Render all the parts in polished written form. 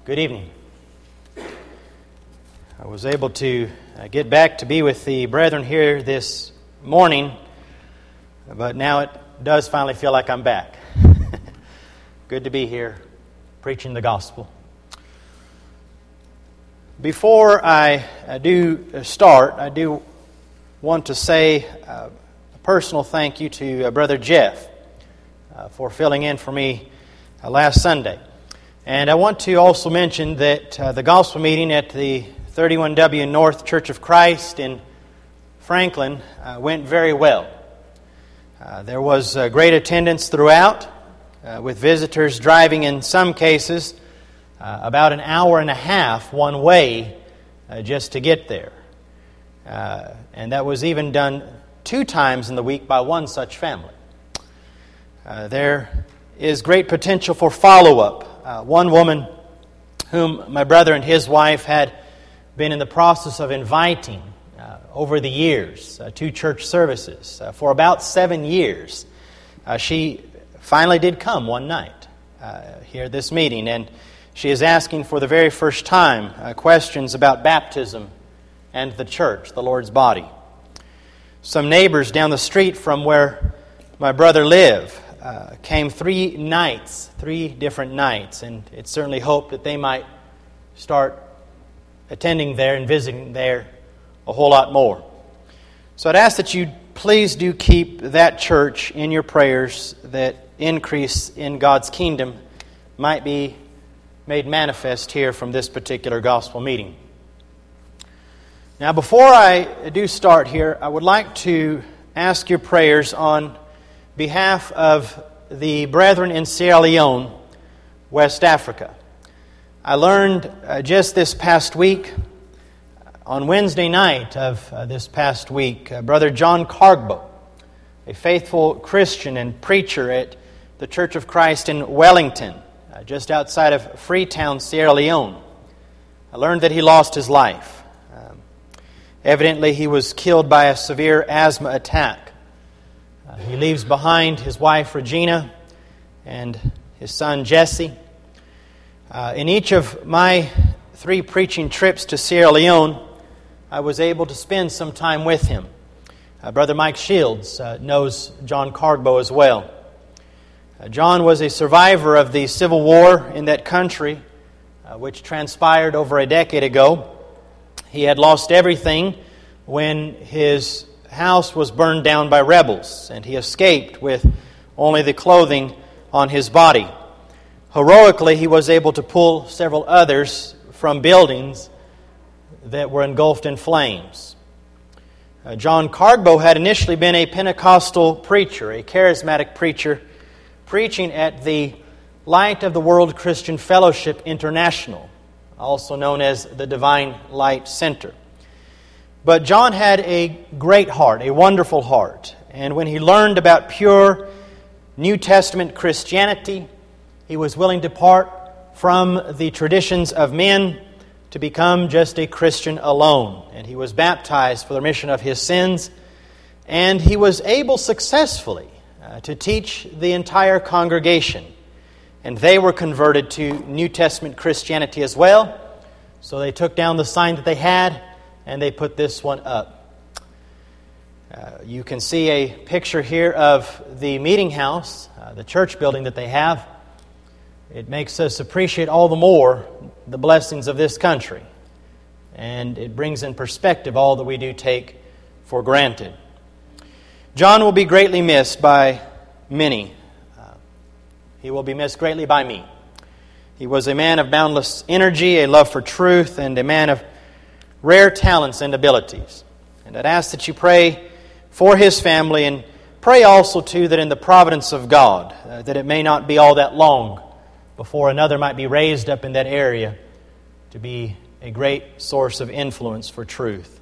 Good evening. I was able to get back to be with the brethren here this morning, but now it does finally feel like I'm back. Good to be here preaching the gospel. Before I do start, I do want to say a personal thank you to Brother Jeff for filling in for me last Sunday. And I want to also mention that the gospel meeting at the 31W North Church of Christ in Franklin went very well. There was great attendance throughout, with visitors driving in some cases about an hour and a half one way just to get there. And that was even done 2 times in the week by one such family. There is great potential for follow-up. One woman whom my brother and his wife had been in the process of inviting over the years to church services for about 7 years. She finally did come one night here at this meeting, and she is asking for the very first time questions about baptism and the church, the Lord's body. Some neighbors down the street from where my brother lived came 3 different nights, and it's certainly hoped that they might start attending there and visiting there a whole lot more. So I'd ask that you please do keep that church in your prayers, that increase in God's kingdom might be made manifest here from this particular gospel meeting. Now, before I do start here, I would like to ask your prayers on behalf of the brethren in Sierra Leone, West Africa. I learned just this past week, on Wednesday night of this past week, Brother John Cargbo, a faithful Christian and preacher at the Church of Christ in Wellington, just outside of Freetown, Sierra Leone. I learned that he lost his life. Evidently, he was killed by a severe asthma attack. He leaves behind his wife, Regina, and his son, Jesse. In each of my 3 preaching trips to Sierra Leone, I was able to spend some time with him. Brother Mike Shields knows John Cargbo as well. John was a survivor of the Civil War in that country, which transpired over a decade ago. He had lost everything when his house was burned down by rebels, and he escaped with only the clothing on his body. Heroically, he was able to pull several others from buildings that were engulfed in flames. John Cargbo had initially been a Pentecostal preacher, a charismatic preacher, preaching at the Light of the World Christian Fellowship International, also known as the Divine Light Center. But John had a great heart, a wonderful heart. And when he learned about pure New Testament Christianity, he was willing to part from the traditions of men to become just a Christian alone. And he was baptized for the remission of his sins. And he was able successfully to teach the entire congregation. And they were converted to New Testament Christianity as well. So they took down the sign that they had, and they put this one up. You can see a picture here of the meeting house, the church building that they have. It makes us appreciate all the more the blessings of this country. And it brings in perspective all that we do take for granted. John will be greatly missed by many. He will be missed greatly by me. He was a man of boundless energy, a love for truth, and a man of rare talents and abilities. And I'd ask that you pray for his family, and pray also, too, that in the providence of God, that it may not be all that long before another might be raised up in that area to be a great source of influence for truth.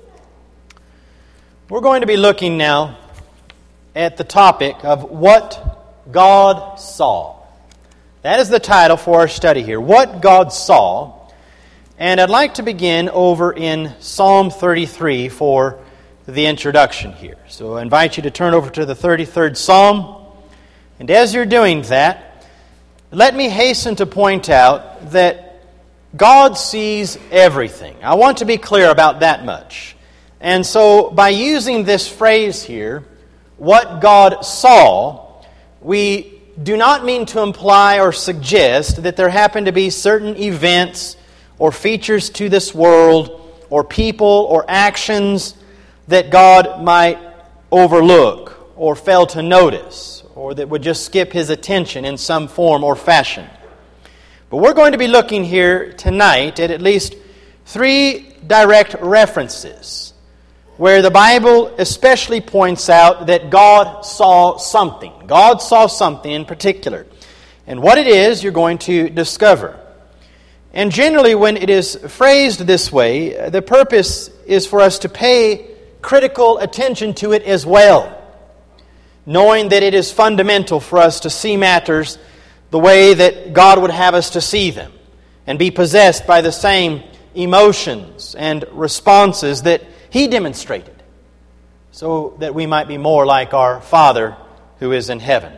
We're going to be looking now at the topic of what God saw. That is the title for our study here, What God Saw. And I'd like to begin over in Psalm 33 for the introduction here. So I invite you to turn over to the 33rd Psalm. And as you're doing that, let me hasten to point out that God sees everything. I want to be clear about that much. And so by using this phrase here, what God saw, we do not mean to imply or suggest that there happen to be certain events or features to this world or people or actions that God might overlook or fail to notice, or that would just skip His attention in some form or fashion. But we're going to be looking here tonight at least 3 direct references where the Bible especially points out that God saw something. God saw something in particular. And what it is, you're going to discover. And generally, when it is phrased this way, the purpose is for us to pay critical attention to it as well, knowing that it is fundamental for us to see matters the way that God would have us to see them, and be possessed by the same emotions and responses that He demonstrated, so that we might be more like our Father who is in heaven.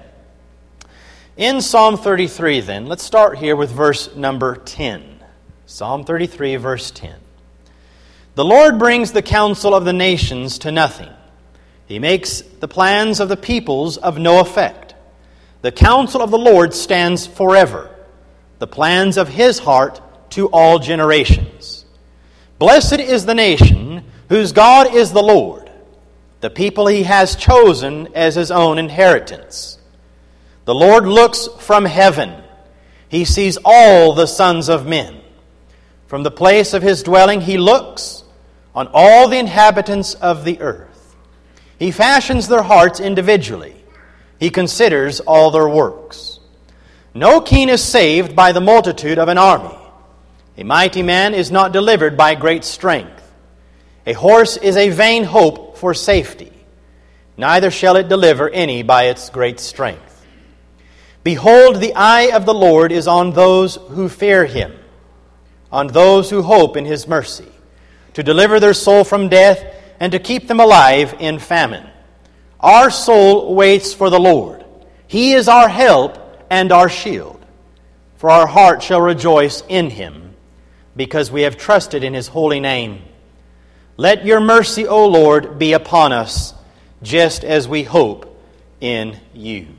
In Psalm 33 then, let's start here with verse number 10. Psalm 33, verse 10. The Lord brings the counsel of the nations to nothing. He makes the plans of the peoples of no effect. The counsel of the Lord stands forever, the plans of His heart to all generations. Blessed is the nation whose God is the Lord, the people He has chosen as His own inheritance. The Lord looks from heaven. He sees all the sons of men. From the place of His dwelling He looks on all the inhabitants of the earth. He fashions their hearts individually. He considers all their works. No king is saved by the multitude of an army. A mighty man is not delivered by great strength. A horse is a vain hope for safety. Neither shall it deliver any by its great strength. Behold, the eye of the Lord is on those who fear Him, on those who hope in His mercy, to deliver their soul from death and to keep them alive in famine. Our soul waits for the Lord. He is our help and our shield. For our heart shall rejoice in Him, because we have trusted in His holy name. Let your mercy, O Lord, be upon us, just as we hope in You.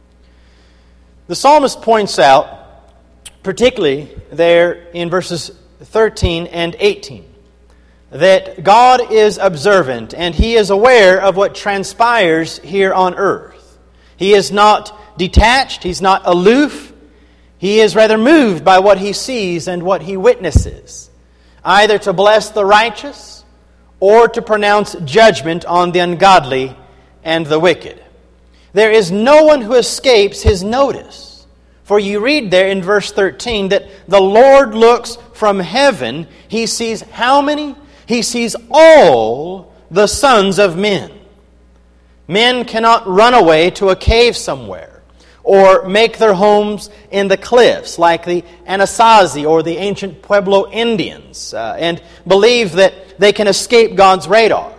The psalmist points out, particularly there in verses 13 and 18, that God is observant and He is aware of what transpires here on earth. He is not detached, He's not aloof. He is rather moved by what He sees and what He witnesses, either to bless the righteous or to pronounce judgment on the ungodly and the wicked. There is no one who escapes His notice. For you read there in verse 13 that the Lord looks from heaven. He sees how many? He sees all the sons of men. Men cannot run away to a cave somewhere or make their homes in the cliffs like the Anasazi or the ancient Pueblo Indians and believe that they can escape God's radar.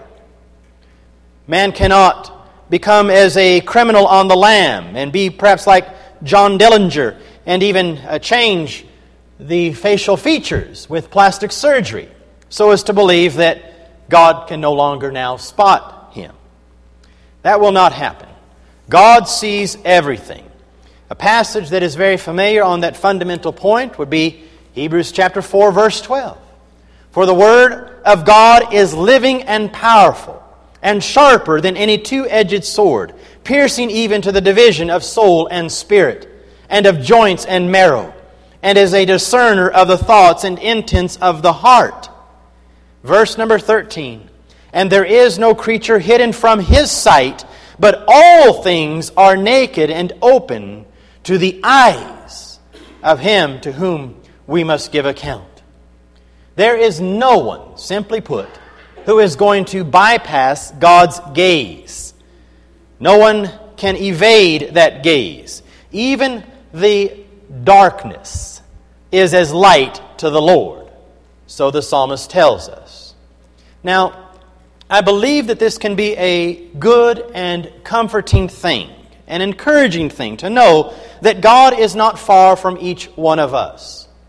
Man cannot become as a criminal on the lam and be perhaps like John Dillinger and even change the facial features with plastic surgery so as to believe that God can no longer now spot him. That will not happen. God sees everything. A passage that is very familiar on that fundamental point would be Hebrews chapter 4, verse 12. For the word of God is living and powerful, and sharper than any two-edged sword, piercing even to the division of soul and spirit, and of joints and marrow, and is a discerner of the thoughts and intents of the heart. Verse number 13. And there is no creature hidden from His sight, but all things are naked and open to the eyes of Him to whom we must give account. There is no one, simply put, who is going to bypass God's gaze. No one can evade that gaze. Even the darkness is as light to the Lord. So the psalmist tells us. Now, I believe that this can be a good and comforting thing, an encouraging thing to know that God is not far from each one of us.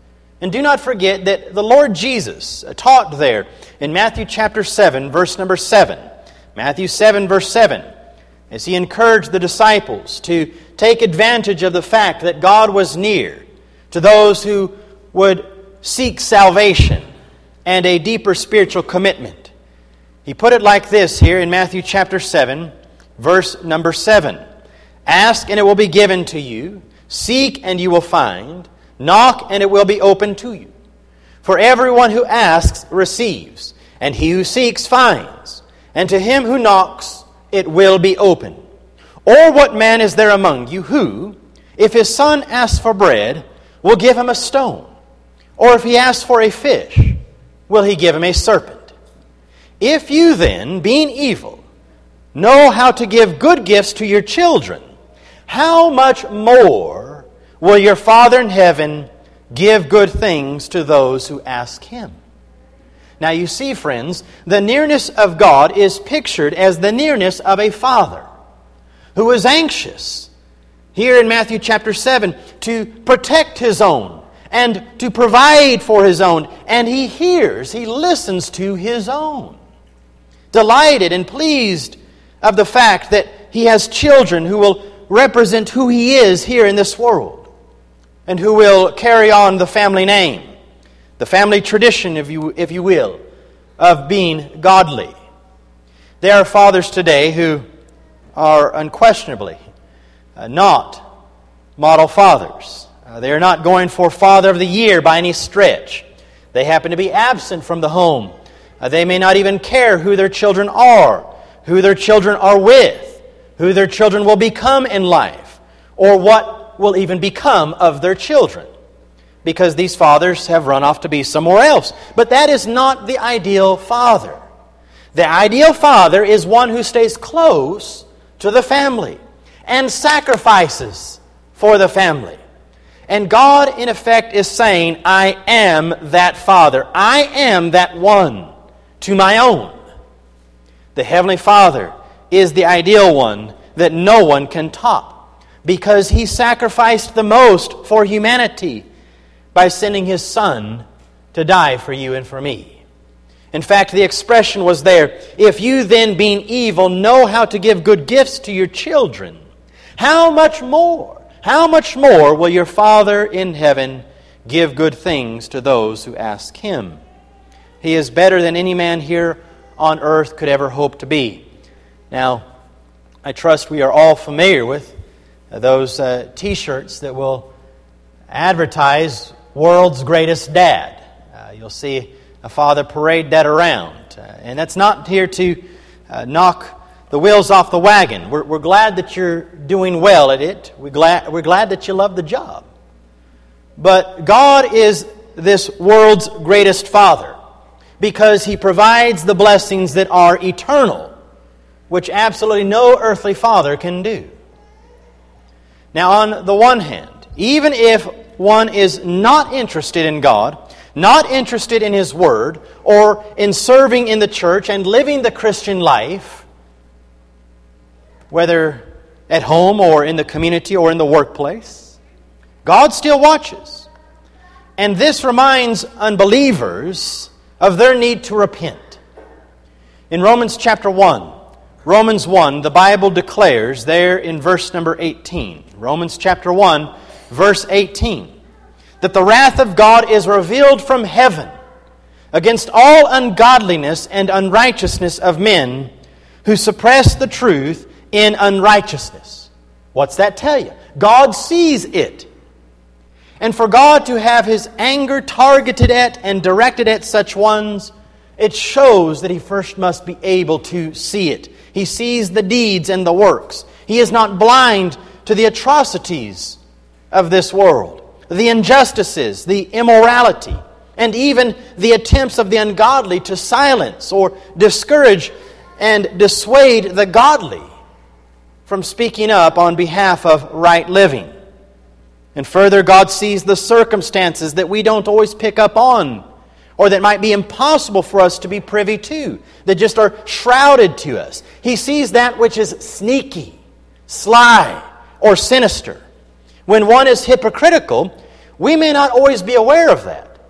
And do not forget that the Lord Jesus taught there in Matthew chapter 7, verse number 7. Matthew 7, verse 7, as He encouraged the disciples to take advantage of the fact that God was near to those who would seek salvation and a deeper spiritual commitment. He put it like this here in Matthew chapter 7, verse number 7. Ask and it will be given to you. Seek and you will find. Knock and it will be opened to you. For everyone who asks receives, and he who seeks finds, and to him who knocks it will be opened. Or what man is there among you who, if his son asks for bread, will give him a stone? Or if he asks for a fish, will he give him a serpent? If you then, being evil, know how to give good gifts to your children, how much more will your Father in heaven give good things to those who ask Him? Now you see, friends, the nearness of God is pictured as the nearness of a father who is anxious, here in Matthew chapter 7, to protect His own and to provide for His own. And He hears, He listens to His own. Delighted and pleased of the fact that He has children who will represent who He is here in this world and who will carry on the family name, the family tradition, if you will, of being godly. There are fathers today who are unquestionably not model fathers. They are not going for Father of the Year by any stretch. They happen to be absent from the home. They may not even care who their children are, who their children are with, who their children will become in life, or what will even become of their children, because these fathers have run off to be somewhere else. But that is not the ideal father. The ideal father is one who stays close to the family and sacrifices for the family. And God, in effect, is saying, I am that Father. I am that one to my own. The Heavenly Father is the ideal one that no one can top, because He sacrificed the most for humanity by sending His Son to die for you and for me. In fact, the expression was there, if you then, being evil, know how to give good gifts to your children, how much more will your Father in heaven give good things to those who ask Him? He is better than any man here on earth could ever hope to be. Now, I trust we are all familiar with those T-shirts that will advertise World's Greatest Dad. You'll see a father parade that around. And that's not here to knock the wheels off the wagon. We're glad that you're doing well at it. We're glad that you love the job. But God is this world's greatest Father because He provides the blessings that are eternal, which absolutely no earthly father can do. Now, on the one hand, even if one is not interested in God, not interested in His Word, or in serving in the church and living the Christian life, whether at home or in the community or in the workplace, God still watches. And this reminds unbelievers of their need to repent. In Romans chapter 1, Romans 1, the Bible declares there in verse number 18, Romans chapter 1, verse 18, that the wrath of God is revealed from heaven against all ungodliness and unrighteousness of men who suppress the truth in unrighteousness. What's that tell you? God sees it. And for God to have His anger targeted at and directed at such ones, it shows that He first must be able to see it. He sees the deeds and the works. He is not blind to the atrocities of this world, the injustices, the immorality, and even the attempts of the ungodly to silence or discourage and dissuade the godly from speaking up on behalf of right living. And further, God sees the circumstances that we don't always pick up on, or that might be impossible for us to be privy to, that just are shrouded to us. He sees that which is sneaky, sly, or sinister. When one is hypocritical, we may not always be aware of that.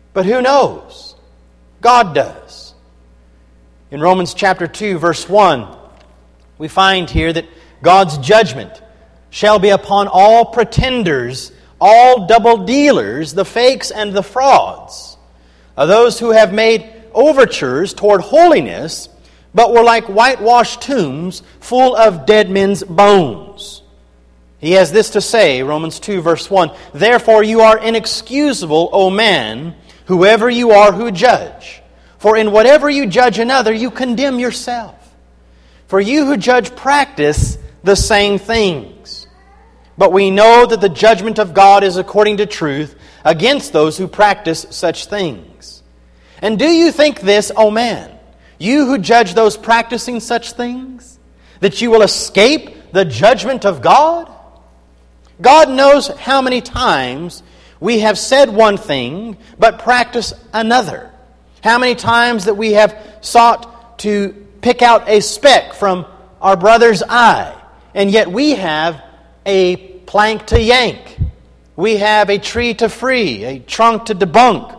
But who knows? God does. In Romans chapter 2, verse 1, we find here that God's judgment shall be upon all pretenders, all double dealers, the fakes and the frauds, those who have made overtures toward holiness, but were like whitewashed tombs full of dead men's bones. He has this to say, Romans 2, verse 1, "Therefore you are inexcusable, O man, whoever you are who judge. For in whatever you judge another, you condemn yourself. For you who judge practice the same things. But we know that the judgment of God is according to truth against those who practice such things. And do you think this, O man, you who judge those practicing such things, that you will escape the judgment of God? God knows how many times we have said one thing, but practice another. How many times that we have sought to pick out a speck from our brother's eye, and yet we have a plank to yank. We have a tree to free, a trunk to debunk.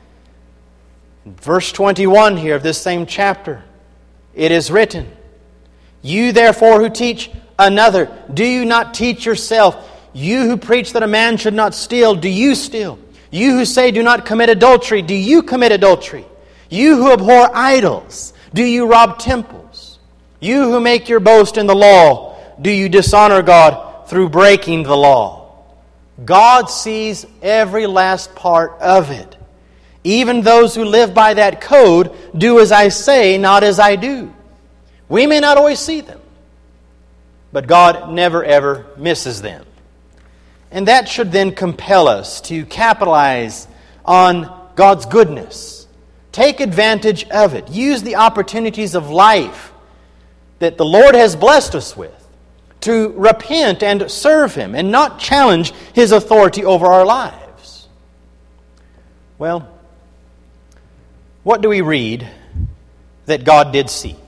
Verse 21 here of this same chapter, it is written, "You therefore who teach another, do you not teach yourself? You who preach that a man should not steal, do you steal? You who say do not commit adultery, do you commit adultery? You who abhor idols, do you rob temples? You who make your boast in the law, do you dishonor God through breaking the law?" God sees every last part of it. Even those who live by that code do as I say, not as I do. We may not always see them, but God never ever misses them. And that should then compel us to capitalize on God's goodness. Take advantage of it. Use the opportunities of life that the Lord has blessed us with to repent and serve Him and not challenge His authority over our lives. Well, what do we read that God did see?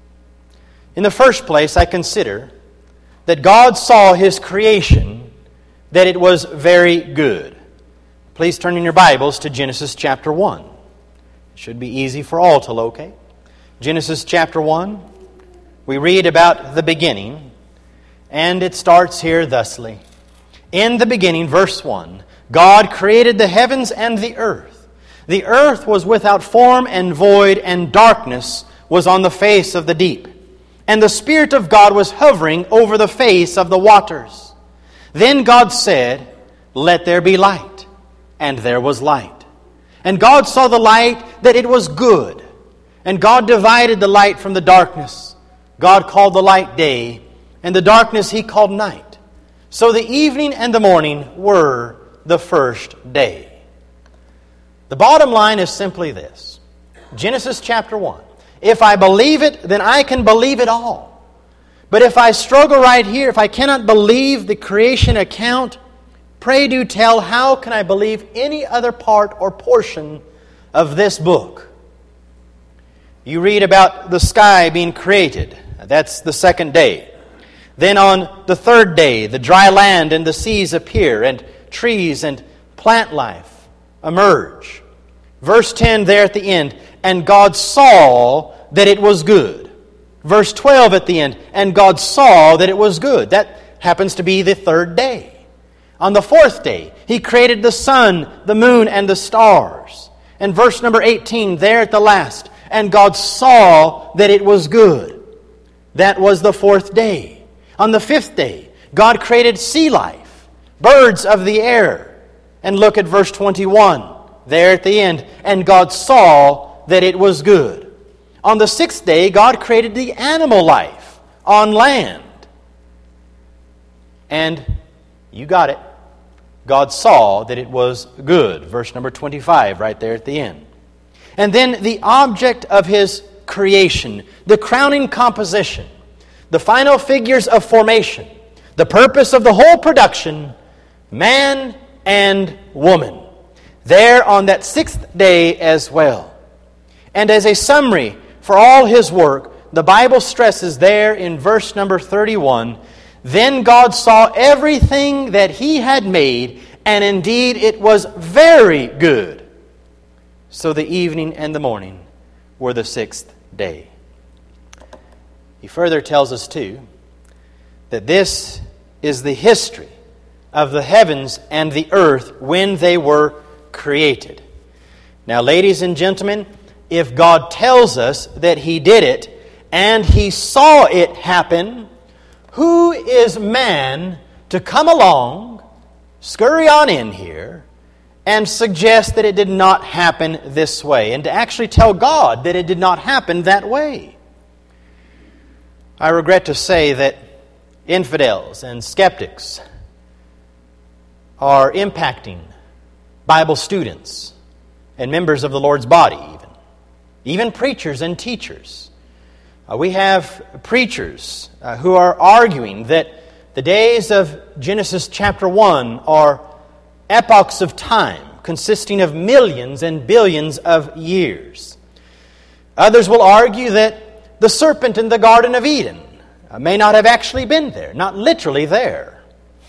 In the first place, I consider that God saw His creation, that it was very good. Please turn in your Bibles to Genesis chapter 1. It should be easy for all to locate. Genesis chapter 1, we read about the beginning, and it starts here thusly. In the beginning, verse 1, God created the heavens and the earth. The earth was without form and void, and darkness was on the face of the deep. And the Spirit of God was hovering over the face of the waters. Then God said, "Let there be light." And there was light. And God saw the light, that it was good. And God divided the light from the darkness. God called the light day, and the darkness He called night. So the evening and the morning were the first day. The bottom line is simply this. Genesis chapter 1. If I believe it, then I can believe it all. But if I struggle right here, if I cannot believe the creation account, pray do tell, how can I believe any other part or portion of this book? You read about the sky being created. That's the second day. Then on the third day, the dry land and the seas appear, and trees and plant life emerge. Verse 10 there at the end, "And God saw that it was good." Verse 12 at the end, "And God saw that it was good." That happens to be the third day. On the fourth day, He created the sun, the moon, and the stars. And verse number 18, there at the last, "And God saw that it was good." That was the fourth day. On the fifth day, God created sea life, birds of the air. And look at verse 21, there at the end, "And God saw that it was good." On the sixth day, God created the animal life on land. And you got it. God saw that it was good. Verse number 25, right there at the end. And then the object of His creation, the crowning composition, the final figures of formation, the purpose of the whole production, man and woman. There on that sixth day as well. And as a summary for all His work, the Bible stresses there in verse number 31, "Then God saw everything that He had made, and indeed it was very good." So the evening and the morning were the sixth day. He further tells us, too, that this is the history of the heavens and the earth when they were created. Now, ladies and gentlemen, if God tells us that He did it and He saw it happen, who is man to come along, scurry on in here, and suggest that it did not happen this way, and to actually tell God that it did not happen that way? I regret to say that infidels and skeptics are impacting Bible students and members of the Lord's body, even preachers and teachers. We have preachers who are arguing that the days of Genesis chapter 1 are epochs of time consisting of millions and billions of years. Others will argue that the serpent in the Garden of Eden may not have actually been there, not literally there.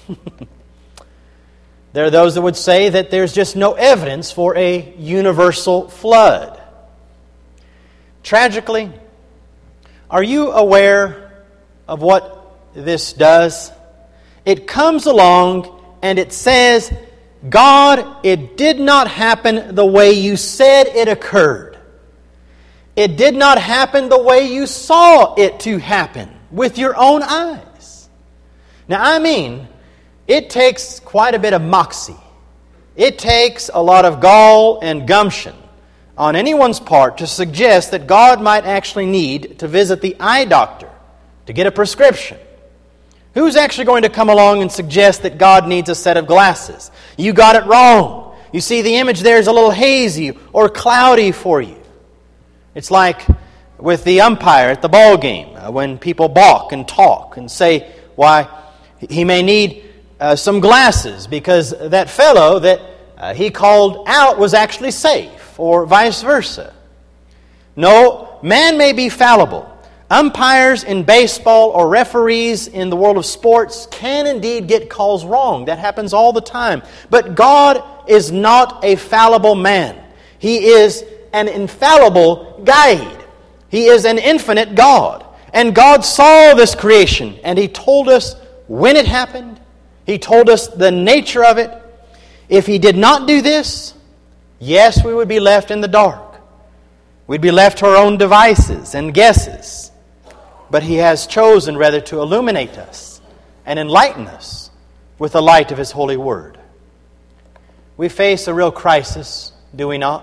There are those that would say that there's just no evidence for a universal flood. Tragically, are you aware of what this does? It comes along and it says, God, it did not happen the way you said it occurred. It did not happen the way you saw it to happen with your own eyes. Now, I mean, it takes quite a bit of moxie. It takes a lot of gall and gumption on anyone's part to suggest that God might actually need to visit the eye doctor to get a prescription. Who's actually going to come along and suggest that God needs a set of glasses? You got it wrong. You see, the image there is a little hazy or cloudy for you. It's like with the umpire at the ball game when people balk and talk and say, why, he may need some glasses because that fellow that he called out was actually safe, or vice versa. No, man may be fallible. Umpires in baseball or referees in the world of sports can indeed get calls wrong. That happens all the time. But God is not a fallible man. He is an infallible guide. He is an infinite God. And God saw this creation, and He told us when it happened. He told us the nature of it. If He did not do this, yes, we would be left in the dark. We'd be left to our own devices and guesses. But He has chosen rather to illuminate us and enlighten us with the light of His holy word. We face a real crisis, do we not?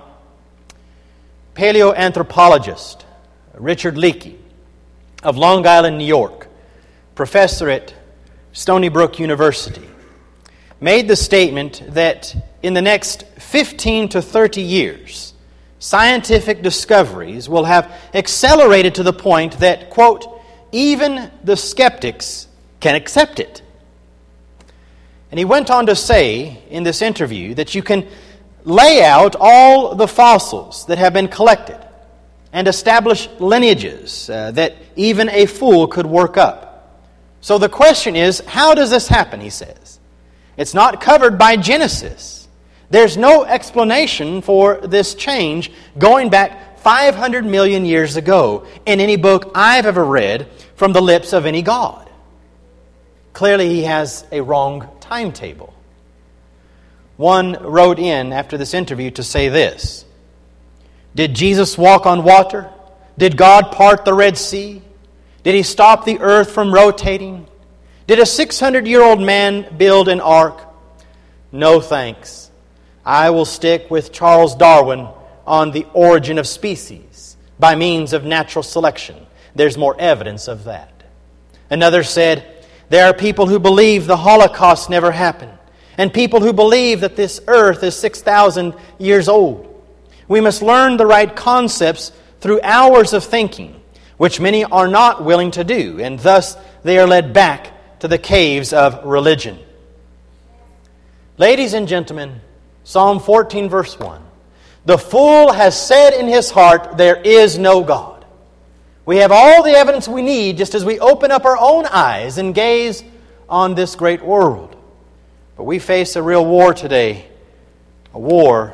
Paleoanthropologist Richard Leakey of Long Island, New York, professor at Stony Brook University, made the statement that in the next 15 to 30 years, scientific discoveries will have accelerated to the point that, quote, even the skeptics can accept it. And he went on to say in this interview that you can lay out all the fossils that have been collected and establish lineages that even a fool could work up. So the question is, how does this happen, he says? It's not covered by Genesis. There's no explanation for this change going back 500 million years ago in any book I've ever read from the lips of any God. Clearly, he has a wrong timetable. One wrote in after this interview to say this: did Jesus walk on water? Did God part the Red Sea? Did He stop the earth from rotating? Did a 600-year-old man build an ark? No thanks. I will stick with Charles Darwin on the origin of species by means of natural selection. There's more evidence of that. Another said, there are people who believe the Holocaust never happened, and people who believe that this earth is 6,000 years old. We must learn the right concepts through hours of thinking, which many are not willing to do, and thus they are led back to the caves of religion. Ladies and gentlemen, Psalm 14 verse 1. The fool has said in his heart, there is no God. We have all the evidence we need just as we open up our own eyes and gaze on this great world. But we face a real war today, a war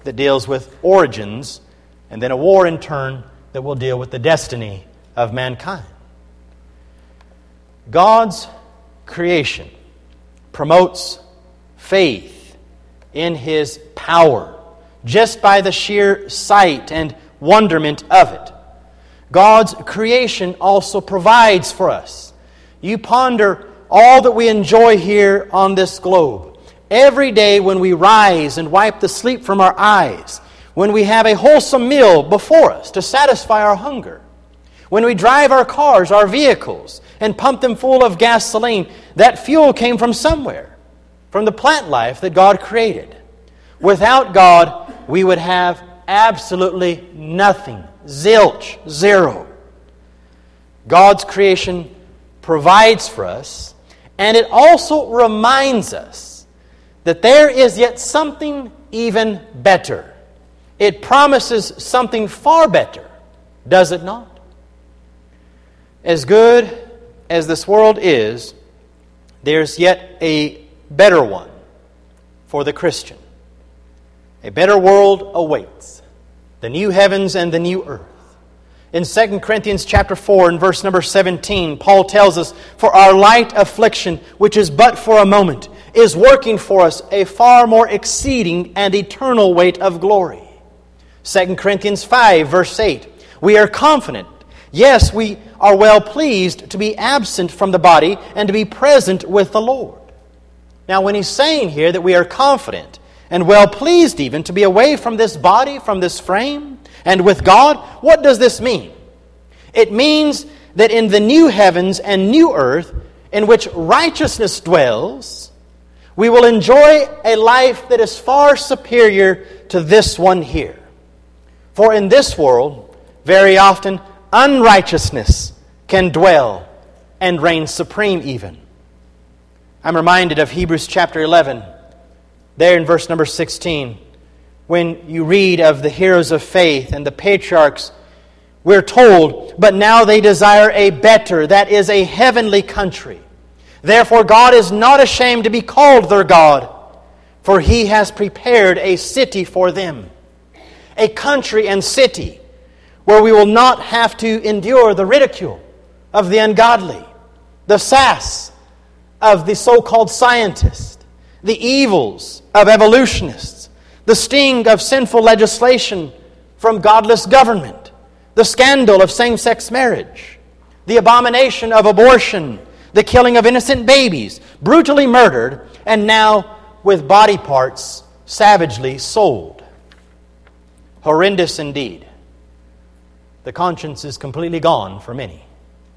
that deals with origins, and then a war in turn that will deal with the destiny of mankind. God's creation promotes faith in His power just by the sheer sight and wonderment of it. God's creation also provides for us. You ponder all that we enjoy here on this globe. Every day when we rise and wipe the sleep from our eyes, when we have a wholesome meal before us to satisfy our hunger, when we drive our cars, our vehicles, and pump them full of gasoline, that fuel came from somewhere, from the plant life that God created. Without God, we would have absolutely nothing. Zilch, zero. God's creation provides for us, and it also reminds us that there is yet something even better. It promises something far better, does it not? As good as this world is, there's yet a better one for the Christian. A better world awaits. The new heavens and the new earth. In 2 Corinthians chapter 4 and verse number 17, Paul tells us, "For our light affliction, which is but for a moment, is working for us a far more exceeding and eternal weight of glory." 2 Corinthians 5 verse 8, "We are confident, yes, we are well pleased to be absent from the body and to be present with the Lord." Now when he's saying here that we are confident and well pleased even to be away from this body, from this frame, and with God, what does this mean? It means that in the new heavens and new earth, in which righteousness dwells, we will enjoy a life that is far superior to this one here. For in this world, very often, unrighteousness can dwell and reign supreme even. I'm reminded of Hebrews chapter 11, there in verse number 16, when you read of the heroes of faith and the patriarchs, we're told, "But now they desire a better, that is a heavenly country. Therefore God is not ashamed to be called their God, for He has prepared a city for them." A country and city where we will not have to endure the ridicule of the ungodly, the sass of the so-called scientists, the evils of evolutionists, the sting of sinful legislation from godless government, the scandal of same-sex marriage, the abomination of abortion, the killing of innocent babies, brutally murdered, and now with body parts savagely sold. Horrendous indeed. The conscience is completely gone for many.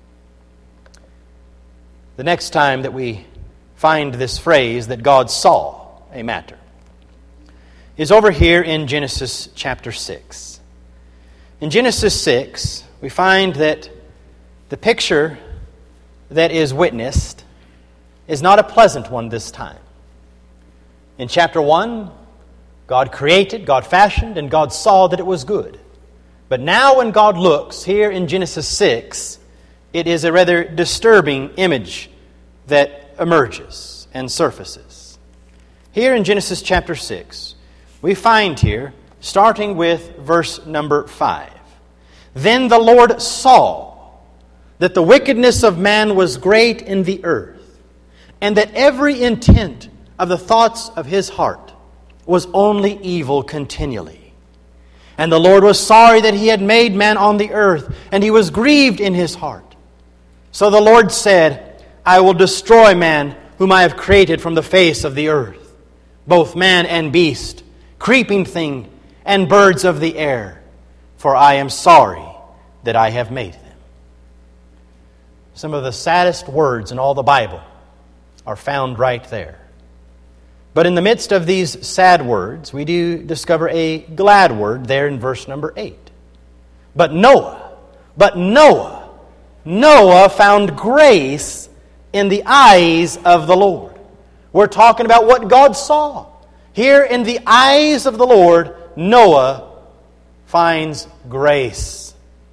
The next time that we find this phrase that God saw a matter is over here in Genesis chapter 6. In Genesis 6, we find that the picture that is witnessed is not a pleasant one this time. In chapter 1, God created, God fashioned, and God saw that it was good. But now when God looks here in Genesis 6, it is a rather disturbing image that emerges and surfaces. Here in Genesis chapter 6, we find here, starting with verse number 5, "Then the Lord saw that the wickedness of man was great in the earth, and that every intent of the thoughts of his heart was only evil continually. And the Lord was sorry that He had made man on the earth, and He was grieved in His heart. So the Lord said, I will destroy man whom I have created from the face of the earth, both man and beast, creeping thing, and birds of the air, for I am sorry that I have made them." Some of the saddest words in all the Bible are found right there. But in the midst of these sad words, we do discover a glad word there in verse number 8. But Noah found grace in the eyes of the Lord. We're talking about what God saw. Here in the eyes of the Lord, Noah finds grace.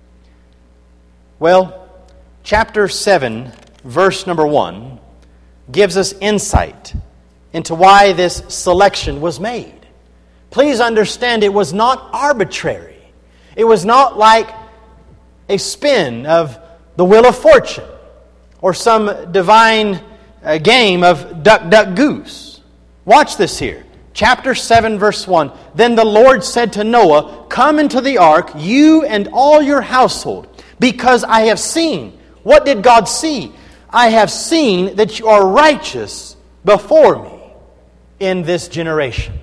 Well, chapter 7, verse number 1, gives us insight into why this selection was made. please understand it was not arbitrary. It was not like a spin of the wheel of fortune or some divine game of duck, duck, goose. Watch this here. Chapter 7, verse 1. Then the Lord said to Noah, "Come into the ark, you and all your household, because I have seen." What did God see? "I have seen that you are righteous before me in this generation."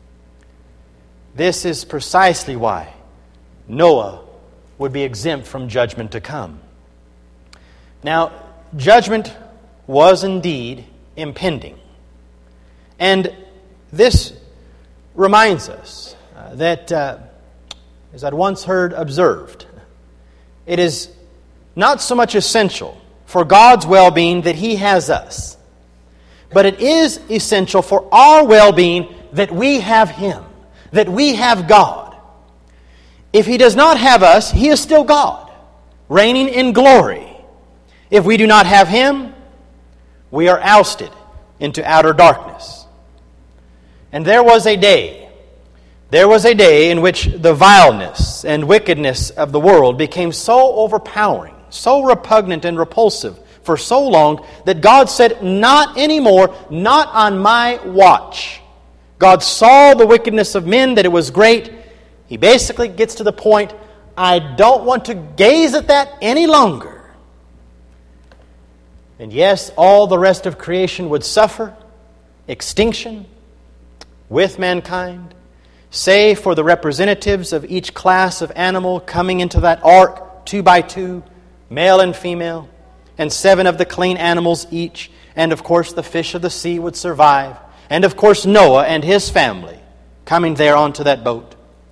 This is precisely why Noah would be exempt from judgment to come. Now, judgment was indeed impending. And this reminds us that, as I'd once heard observed, it is not so much essential for God's well-being that He has us, but it is essential for our well-being that we have Him, that we have God. If He does not have us, He is still God, reigning in glory. If we do not have Him, we are ousted into outer darkness. And there was a day in which the vileness and wickedness of the world became so overpowering, so repugnant and repulsive for so long that God said, "Not anymore, not on my watch." God saw the wickedness of men, that it was great. He basically gets to the point, I don't want to gaze at that any longer. And yes, all the rest of creation would suffer extinction with mankind, save for the representatives of each class of animal coming into that ark, 2 by 2, male and female, and 7 of the clean animals each, and of course the fish of the sea would survive, and of course Noah and his family coming there onto that boat.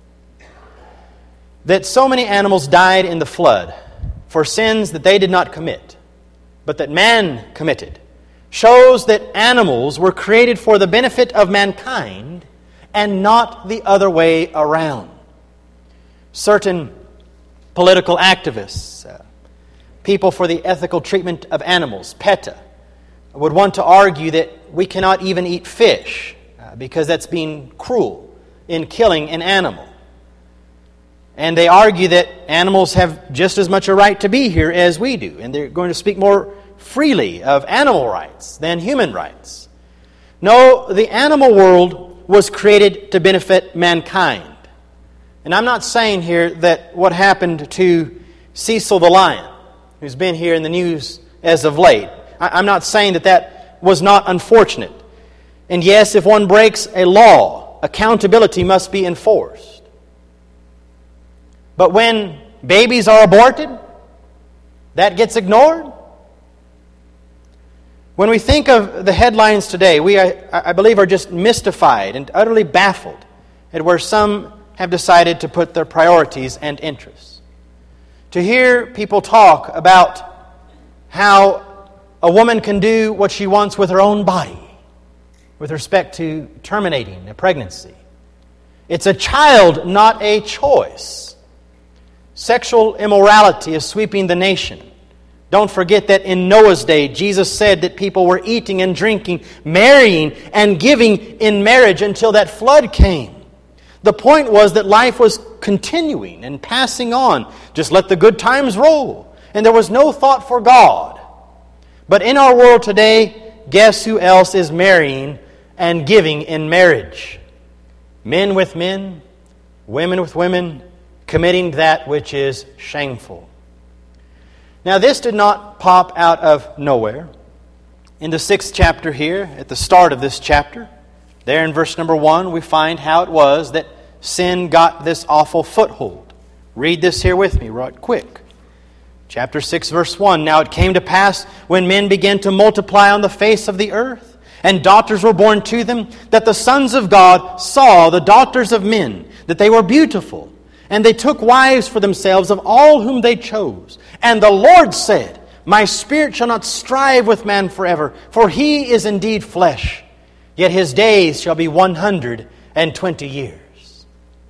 That so many animals died in the flood for sins that they did not commit, but that man committed, shows that animals were created for the benefit of mankind and not the other way around. Certain political activists, people for the ethical treatment of animals, PETA, would want to argue that we cannot even eat fish because that's being cruel in killing an animal. And they argue that animals have just as much a right to be here as we do. And they're going to speak more freely of animal rights than human rights. No, the animal world was created to benefit mankind. And I'm not saying here that what happened to Cecil the lion, who's been here in the news as of late, I'm not saying that that was not unfortunate. And yes, if one breaks a law, accountability must be enforced. But when babies are aborted, that gets ignored. When we think of the headlines today, we, I believe, are just mystified and utterly baffled at where some have decided to put their priorities and interests. To hear people talk about how a woman can do what she wants with her own body with respect to terminating a pregnancy. It's a child, not a choice. Sexual immorality is sweeping the nation. Don't forget that in Noah's day, Jesus said that people were eating and drinking, marrying and giving in marriage until that flood came. The point was that life was continuing and passing on. Just let the good times roll. And there was no thought for God. But in our world today, guess who else is marrying and giving in marriage? Men with men, women with women, committing that which is shameful. Now, this did not pop out of nowhere. In the 6th chapter here, at the start of this chapter, there in verse number 1, we find how it was that sin got this awful foothold. Read this here with me right quick. Chapter 6, verse 1. Now it came to pass when men began to multiply on the face of the earth, and daughters were born to them, that the sons of God saw the daughters of men, that they were beautiful. And they took wives for themselves of all whom they chose. And the Lord said, My spirit shall not strive with man forever, for he is indeed flesh. Yet his days shall be 120 years.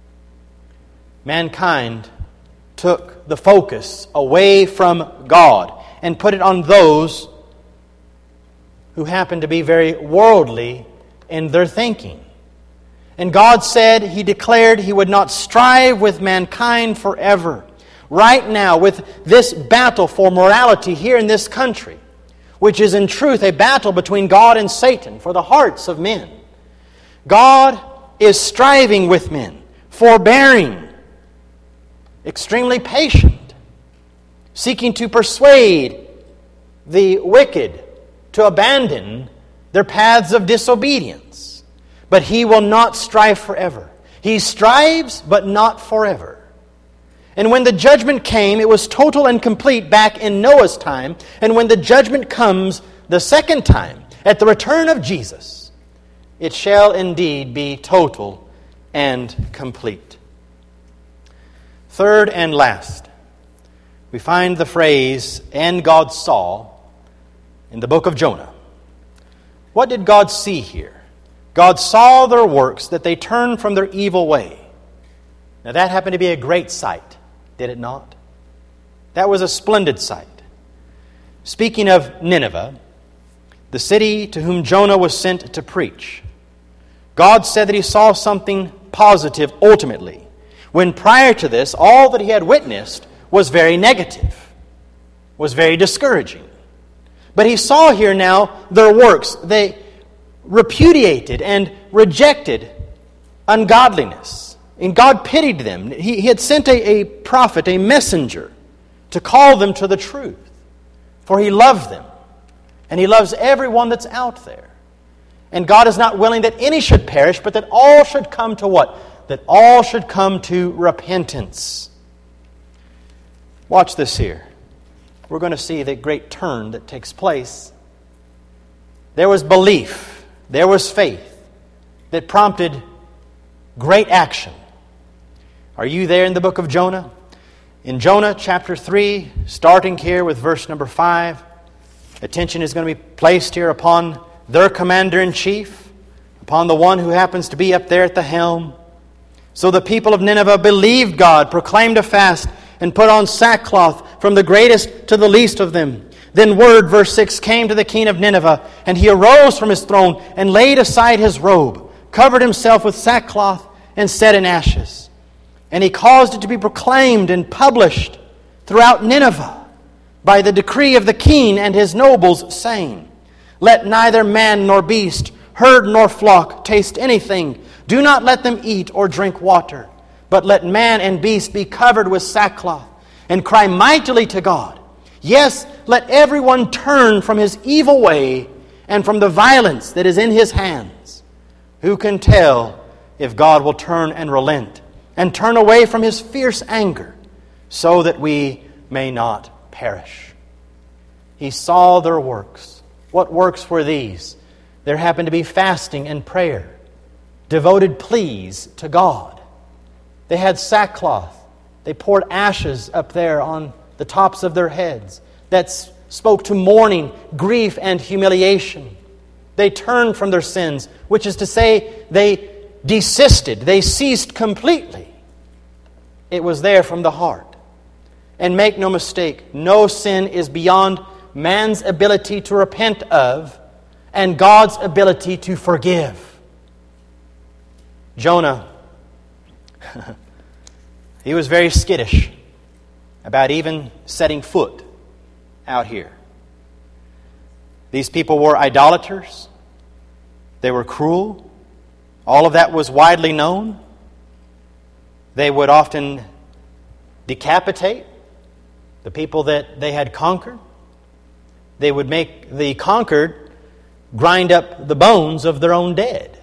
Mankind took the focus away from God and put it on those who happen to be very worldly in their thinking. And God said, He declared He would not strive with mankind forever. Right now, with this battle for morality here in this country, which is in truth a battle between God and Satan for the hearts of men, God is striving with men, forbearing, extremely patient, seeking to persuade the wicked to abandon their paths of disobedience. But He will not strive forever. He strives, but not forever. And when the judgment came, it was total and complete back in Noah's time. And when the judgment comes the second time, at the return of Jesus, it shall indeed be total and complete. Third and last, we find the phrase, "and God saw," in the book of Jonah. What did God see here? God saw their works, that they turned from their evil way. Now that happened to be a great sight, did it not? That was a splendid sight. Speaking of Nineveh, the city to whom Jonah was sent to preach, God said that He saw something positive ultimately, when prior to this, all that He had witnessed was very negative, was very discouraging. But He saw here now their works. They repudiated and rejected ungodliness. And God pitied them. He had sent a prophet, a messenger, to call them to the truth. For He loved them. And He loves everyone that's out there. And God is not willing that any should perish, but that all should come to what? That all should come to repentance. Watch this here. We're going to see the great turn that takes place. There was belief. There was faith that prompted great action. Are you there in the book of Jonah? In Jonah chapter 3, starting here with verse number 5, attention is going to be placed here upon their commander-in-chief, upon the one who happens to be up there at the helm. So the people of Nineveh believed God, proclaimed a fast, and put on sackcloth from the greatest to the least of them. Then word, verse 6, came to the king of Nineveh, and he arose from his throne and laid aside his robe, covered himself with sackcloth, and sat in ashes. And he caused it to be proclaimed and published throughout Nineveh by the decree of the king and his nobles, saying, "Let neither man nor beast, herd nor flock taste anything. Do not let them eat or drink water, but let man and beast be covered with sackcloth, and cry mightily to God. Yes, let everyone turn from his evil way and from the violence that is in his hands. Who can tell if God will turn and relent and turn away from His fierce anger, so that we may not perish?" He saw their works. What works were these? There happened to be fasting and prayer, devoted pleas to God. They had sackcloth. They poured ashes up there on the tops of their heads. That spoke to mourning, grief, and humiliation. They turned from their sins, which is to say, they desisted. They ceased completely. It was there from the heart. And make no mistake, no sin is beyond man's ability to repent of and God's ability to forgive. Jonah, he was very skittish about even setting foot out here. These people were idolaters. They were cruel. All of that was widely known. They would often decapitate the people that they had conquered. They would make the conquered grind up the bones of their own dead.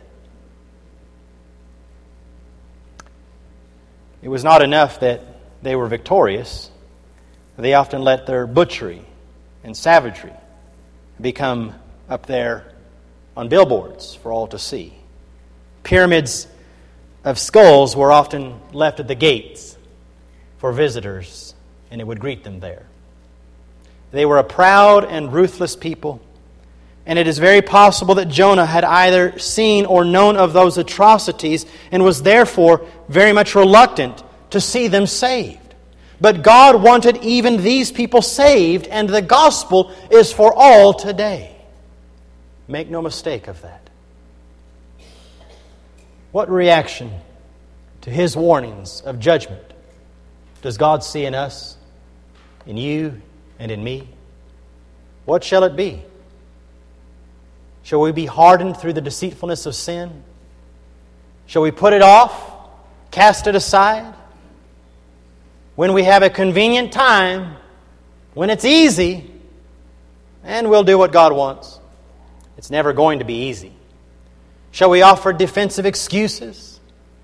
It was not enough that they were victorious. They often let their butchery and savagery become up there on billboards for all to see. Pyramids of skulls were often left at the gates for visitors, and it would greet them there. They were a proud and ruthless people, and it is very possible that Jonah had either seen or known of those atrocities and was therefore very much reluctant to see them saved. But God wanted even these people saved, and the gospel is for all today. Make no mistake of that. What reaction to His warnings of judgment does God see in us, in you, and in me? What shall it be? Shall we be hardened through the deceitfulness of sin? Shall we put it off, cast it aside? When we have a convenient time, when it's easy, and we'll do what God wants. It's never going to be easy. Shall we offer defensive excuses?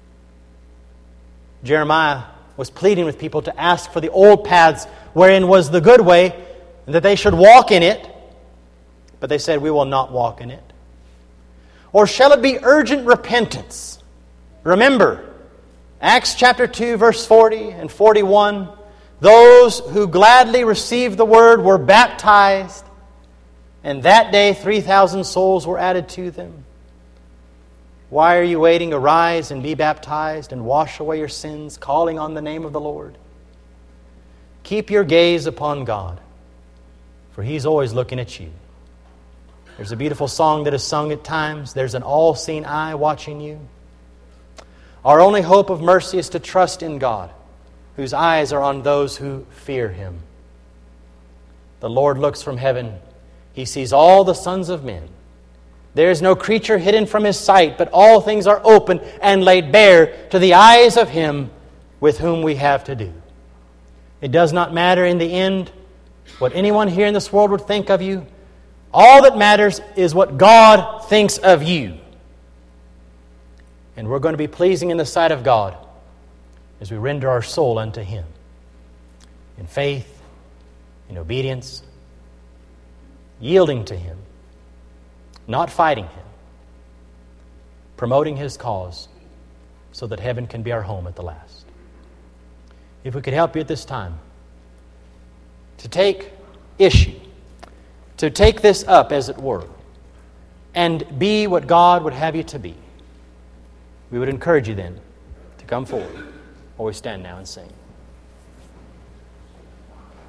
Jeremiah was pleading with people to ask for the old paths wherein was the good way, and that they should walk in it. But they said, we will not walk in it. Or shall it be urgent repentance? Remember, Acts chapter 2, verse 40 and 41, those who gladly received the word were baptized, and that day 3,000 souls were added to them. Why are you waiting? Arise and be baptized and wash away your sins, calling on the name of the Lord. Keep your gaze upon God, for He's always looking at you. There's a beautiful song that is sung at times. There's an all-seeing eye watching you. Our only hope of mercy is to trust in God, whose eyes are on those who fear Him. The Lord looks from heaven. He sees all the sons of men. There is no creature hidden from His sight, but all things are open and laid bare to the eyes of Him with whom we have to do. It does not matter in the end what anyone here in this world would think of you. All that matters is what God thinks of you. And we're going to be pleasing in the sight of God as we render our soul unto Him in faith, in obedience, yielding to Him, not fighting Him, promoting His cause so that heaven can be our home at the last. If we could help you at this time to take issue, to take this up, as it were, and be what God would have you to be, we would encourage you then to come forward while we stand now and sing.